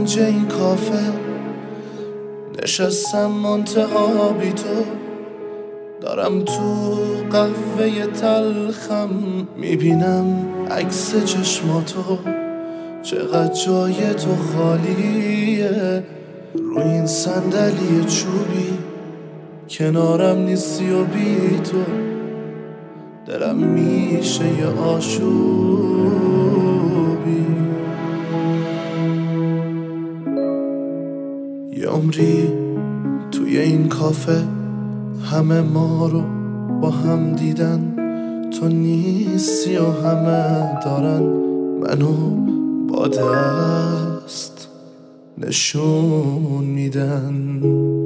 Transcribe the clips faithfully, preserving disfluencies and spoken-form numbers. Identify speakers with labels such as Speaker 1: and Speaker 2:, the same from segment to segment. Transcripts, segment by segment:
Speaker 1: کنج این کافه نشستم منتها بی تو، دارم تو قهوه تلخم میبینم عکس چشماتو، چقدر جای تو خالیه روی این صندلی چوبی، کنارم نیستی و بی تو دلم میشه یه آشوبی. یه عمری توی این کافه همه ما رو با هم دیدن، تو نیستی و همه دارن منو با دست نشون میدن.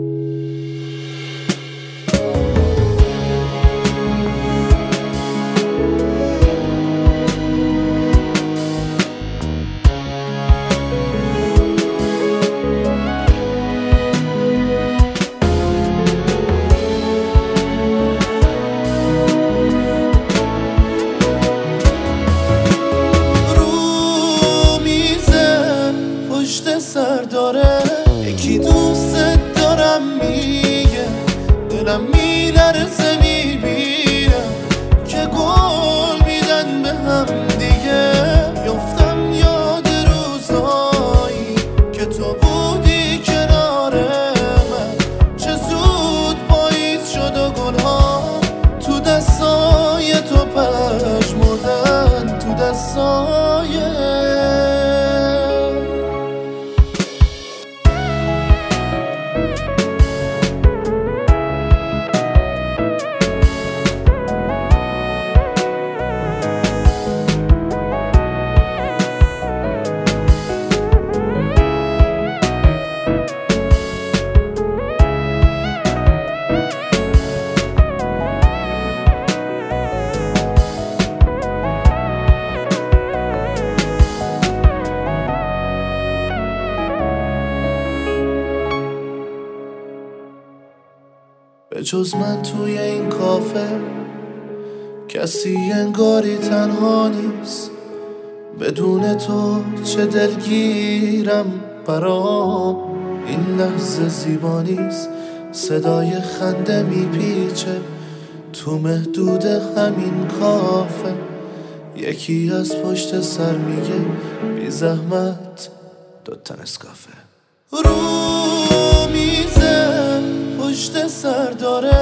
Speaker 1: سر داره یکی دوست دارم میگه، دلم میلرزه میبینم که گل میدن به هم دیگه. یفتم یاد روزایی که تو بودی کنار من، چه زود پاییز شد و گلها تو دستای تو پژمردن، تو دستای به جز من توی این کافه کسی انگاری تنها نیست، بدون تو چه دلگیرم برام این لحظه زیبا نیست. صدای خنده میپیچه تو محدود همین کافه، یکی از پشت سر میگه بی زحمت دوتا نسکافه. رو میزه پشت سر داره